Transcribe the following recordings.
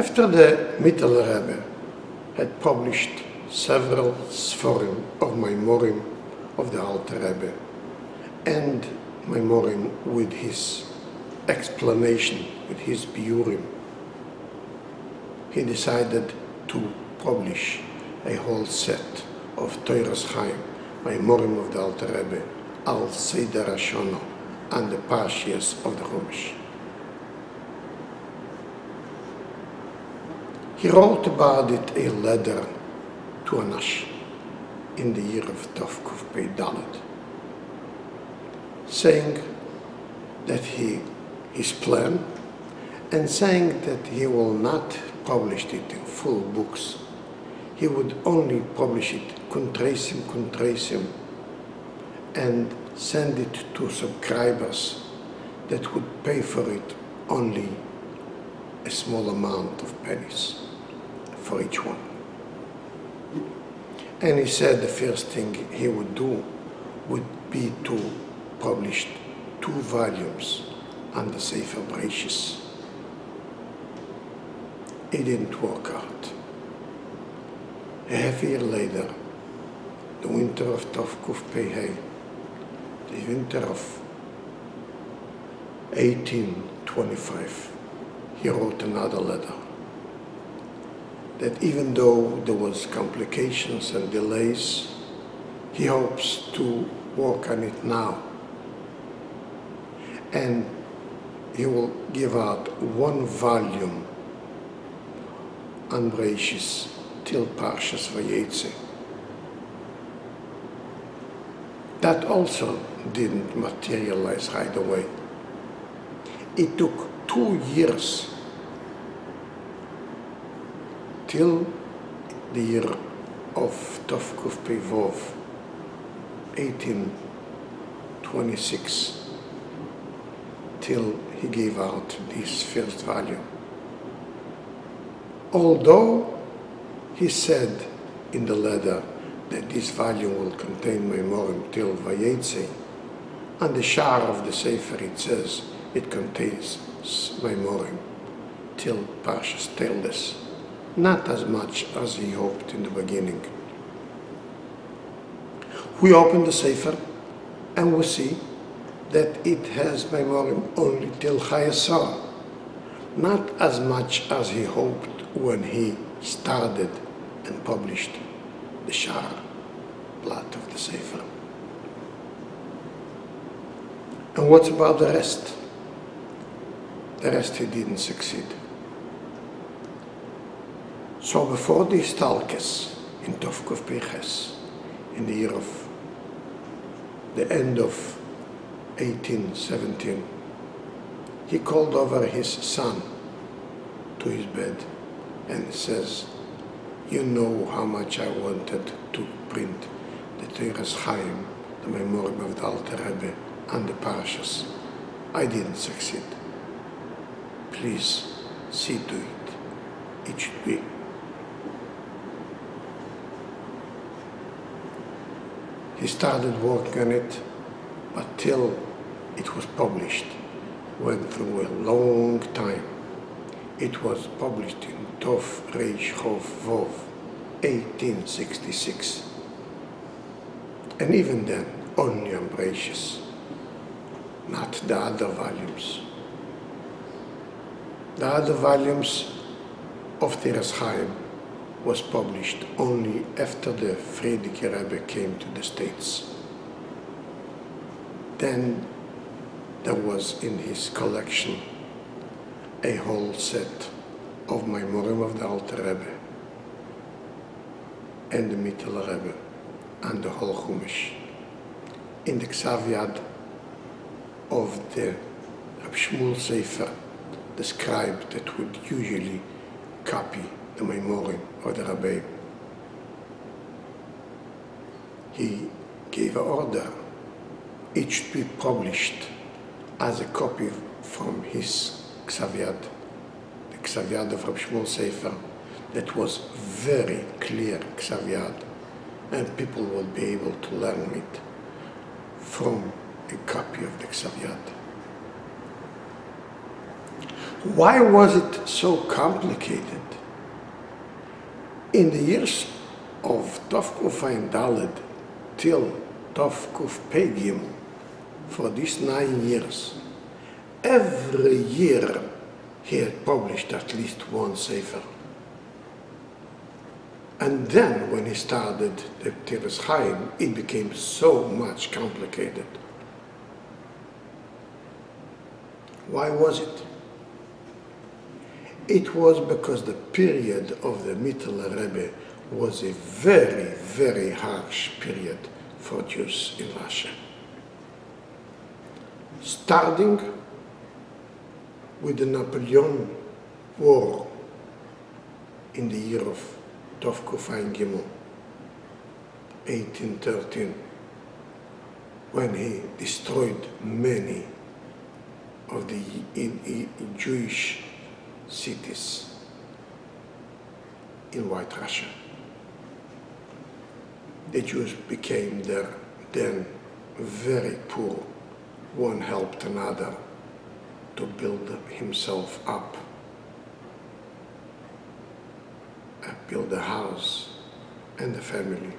After the Mittler Rebbe had published several Sforim of Maimorim of the Alter Rebbe and Maimorim with his explanation, with his biurim, he decided to publish a whole set of Toras Chaim, Maimorim of the Alter Rebbe, Al Seder Hashono, and the Parshias of the Chumash. He wrote about it a letter to Anash in the year of Tov Kuf Pei Dalet, saying that his plan, and saying that he will not publish it in full books. He would only publish it kuntreisim, and send it to subscribers that would pay for it only a small amount of pennies for each one. And he said the first thing he would do would be to publish 2 volumes on the Sefer Bereshis. It didn't work out. A half year later, the winter of Tov Kuf Pei Hei, the winter of 1825, he wrote another letter that even though there was complications and delays, he hopes to work on it now. And he will give out 1 volume on Bereshis till Parshas Vayetze. That also didn't materialize right away. It took 2 years till the year of Tov Kuf Pei Vov, 1826, till he gave out this first volume. Although he said in the letter that this volume will contain Maimorim till Vayetze, on the Shar of the Sefer it says it contains Maimorim till Parshas Toldos, not as much as he hoped in the beginning. We open the Sefer and we see that it has Maimorim only till Chayei Sarah, not as much as he hoped when he started and published the Shar Blat of the Sefer. And what about the rest? The rest he didn't succeed. So before the Istalkes in Tov Kuf Pei Ches, in the year of the end of 1817, he called over his son to his bed and says, "You know how much I wanted to print the Toras Chaim, the Maimorim of the Alter Rebbe, and the Parshas. I didn't succeed. Please see to it. It should be." He started working on it, but till it was published, went through a long time. It was published in Tov Reish Chov Vov, 1866. And even then, only on Bereshis, not the other volumes. The other volumes of Toras Chaim was published only after the Frierdiker Rebbe came to the States. Then there was in his collection a whole set of Maimorim of the Alter Rebbe and the Mittler Rebbe and the whole Chumash in the Ksav Yad of the Reb Shmuel Sefer, the scribe that would usually copy the Maimorim of the Rebbe. He gave an order. It should be published as a copy from his Ksav Yad, the Ksav Yad of Reb Shmuel Sefer, that was very clear Ksav Yad, and people will be able to learn it from a copy of the Ksav Yad. Why was it so complicated? In the years of Tovkuf Dalet till Tovkuf Gimel, for these 9 years, every year he had published at least one sefer. And then when he started the Teres Chaim, it became so much complicated. Why was it? It was because the period of the Mittler Rebbe was a very, very harsh period for Jews in Russia. Starting with the Napoleon War in the year of Tovkuf Gimel, 1813, when he destroyed many of the Jewish cities in White Russia. The Jews became there then very poor. One helped another to build himself up, build a house and a family.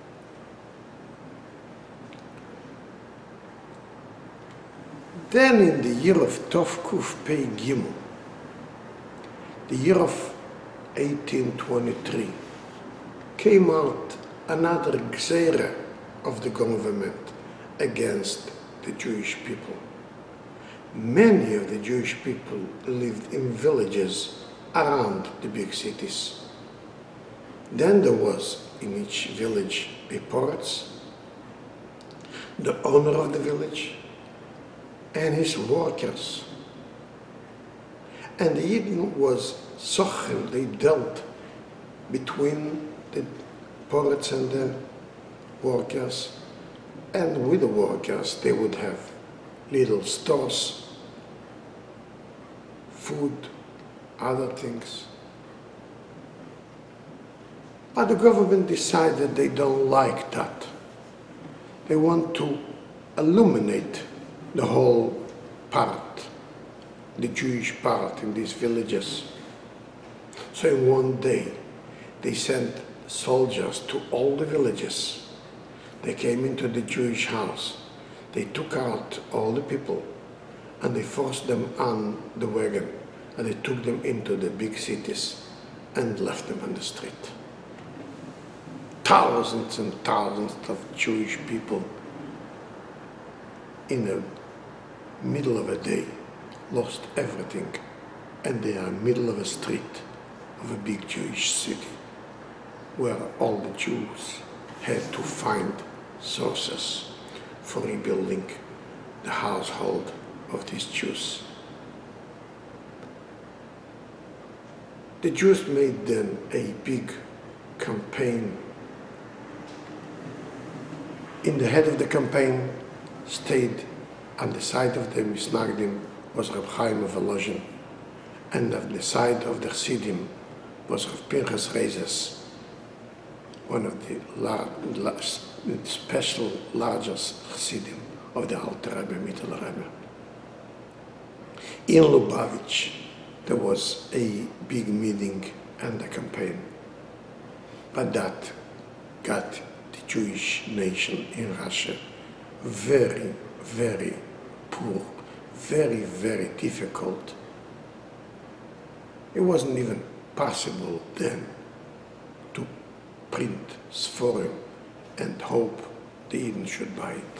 Then in the year of Tovkuf Pei Gimel, the year of 1823, came out another gzera of the government against the Jewish people. Many of the Jewish people lived in villages around the big cities. Then there was in each village a poretz, the owner of the village, and his workers. And the Yidden was sochem, they dealt between the poretz and the workers, and with the workers they would have little stores, food, other things. But the government decided they don't like that. They want to illuminate the whole part, the Jewish part in these villages. So in one day, they sent soldiers to all the villages. They came into the Jewish house. They took out all the people and they forced them on the wagon and they took them into the big cities and left them on the street. Thousands and thousands of Jewish people in the middle of a day lost everything, and they are in the middle of a street of a big Jewish city where all the Jews had to find sources for rebuilding the household of these Jews. The Jews made then a big campaign. In the head of the campaign stayed on the side of the Misnagdim was Reb Chaim of Volozhin, and on the side of the Chassidim was Reb Pinchas Reizes, one of the special largest Chassidim of the Alter Rebbe, Mittler Rebbe. In Lubavitch there was a big meeting and a campaign, but that got the Jewish nation in Russia very, very poor, very, very difficult. It wasn't even possible then to print Sforim and hope the Eden should buy it.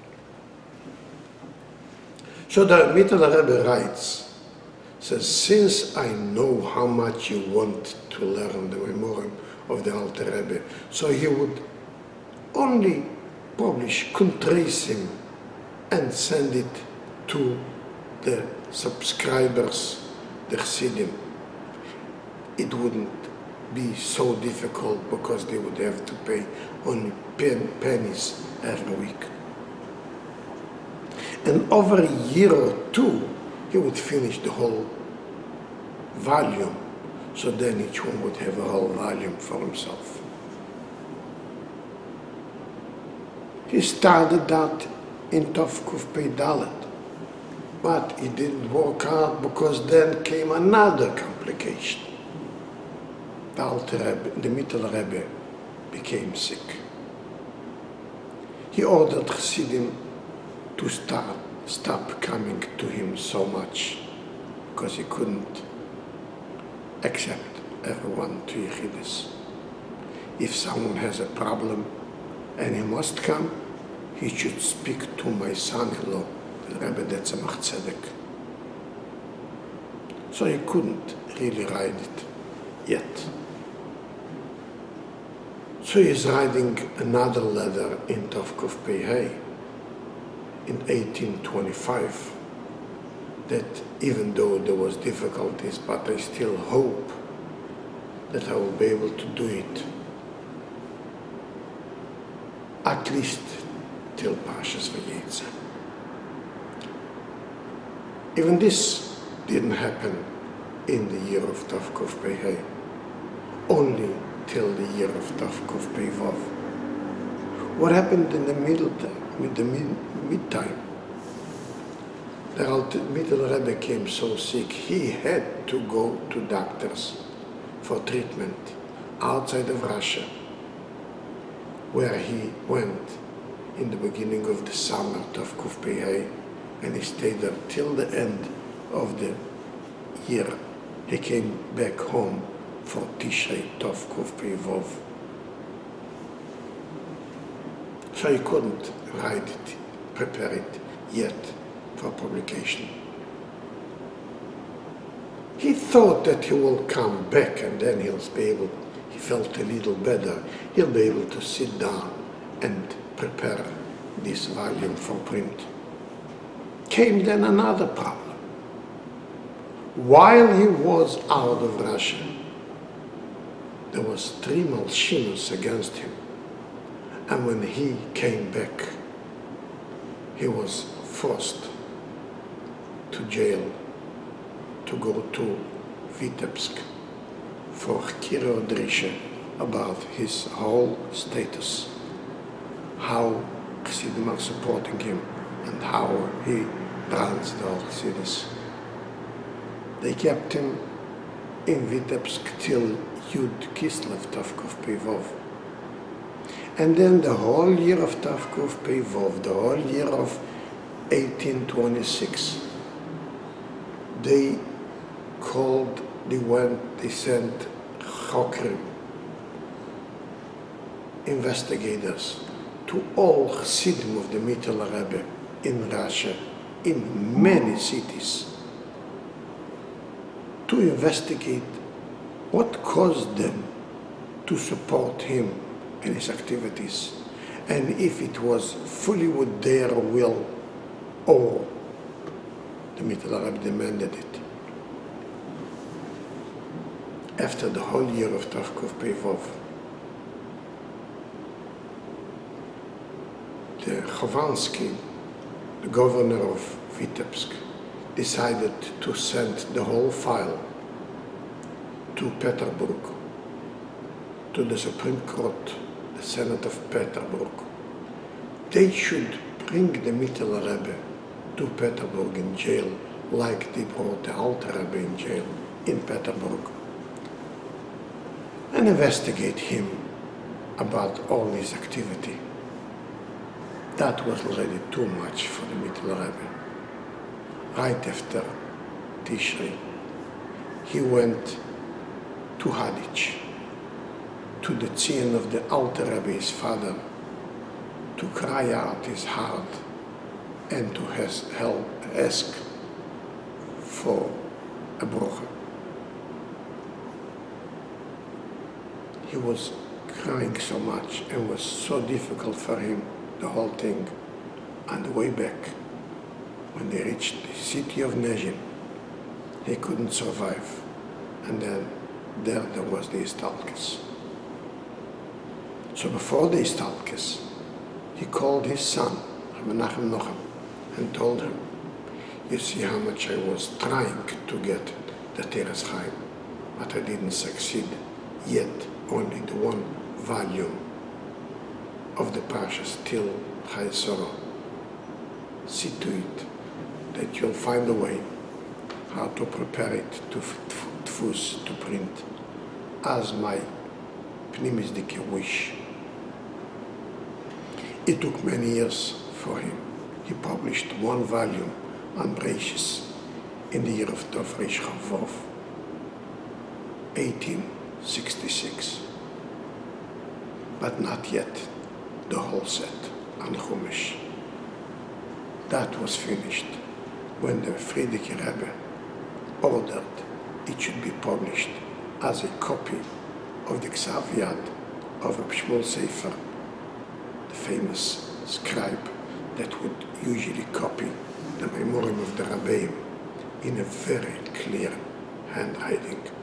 So the Mittler Rebbe writes, says, since I know how much you want to learn the Memoriam of the Alter Rebbe, so he would only publish Kuntreisim and send it to the subscribers, the Chassidim. It wouldn't be so difficult because they would have to pay only pennies every week. And over a year or two, he would finish the whole volume, so then each one would have a whole volume for himself. He started that in Tovkuf Pei Dalet. But it didn't work out because then came another complication. The Alter Rebbe, the Mittler Rebbe, became sick. He ordered Chassidim to stop coming to him so much because he couldn't accept everyone to Yechidus. If someone has a problem and he must come, he should speak to my son-in-law, the Rebbe Tzemach Tzedek. So he couldn't really ride it yet. So he's riding another ladder in Tovkuf Pei in 1825, that even though there was difficulties, but I still hope that I will be able to do it at least till Parshas Vayetze. Even this didn't happen in the year of Tovkuf Pei, only till the year of Tovkuf Pei Vav. What happened in the mid-time? The Mittler Rebbe became so sick, he had to go to doctors for treatment outside of Russia, where he went in the beginning of the summer, Tovkuf Pei, and he stayed there till the end of the year. He came back home for Tishrei Tovkuf Pei Vav. So he couldn't write it, prepare it yet for publication. He thought that he will come back and then he'll be able, he felt a little better, he'll be able to sit down and prepare this volume for print. Came then another problem. While he was out of Russia, there was 3 malshinos against him. And when he came back, he was forced to jail to go to Vitebsk for Kiro Drisha about his whole status, how Chassidim are supporting him and how he runs the whole Chassidus. They kept him in Vitebsk till Yud Kislev Tovkuf Pei Vav. And then the whole year of Tovkuf Pei Vav, the whole year of 1826, they sent Chokrim, investigators, to all Chassidim of the Mittler Rebbe in Russia, in many cities, to investigate what caused them to support him in his activities, and if it was fully with their will or the Mittler Rebbe demanded it. After the whole year of Tovkuf Pei Vav, the Khovansky, the governor of Vitebsk, decided to send the whole file to Petersburg, to the Supreme Court, the Senate of Petersburg. They should bring the Mittler Rebbe to Petersburg in jail, like they brought the Alter Rebbe in jail in Petersburg, and investigate him about all his activity. That was already too much for the Mittler Rebbe. Right after Tishrei, he went to Haditch, to the tzin of the Alter Rebbe, his father, to cry out his heart and to ask for a bracha. He was crying so much and was so difficult for him, the whole thing. On the way back, when they reached the city of Nezhin, he couldn't survive. And then there was the Istalkes. So before the Istalkes, he called his son, Menachem Nochem, and told him, you see how much I was trying to get the Teres Chaim, but I didn't succeed yet. Only the one volume of the Parshas till Chai Soro. See to it that you'll find a way how to prepare it to tfus, to print, as my pnimisdike wish. It took many years for him. He published one volume on Breishis in the year of Tov Reish Chavov, 1866, but not yet the whole set on Chumash. That was finished when the Frierdiker Rebbe ordered it should be published as a copy of the Ksav Yad of Reb Shmuel Sefer, the famous scribe that would usually copy the Memorim of the Rabbeim in a very clear handwriting.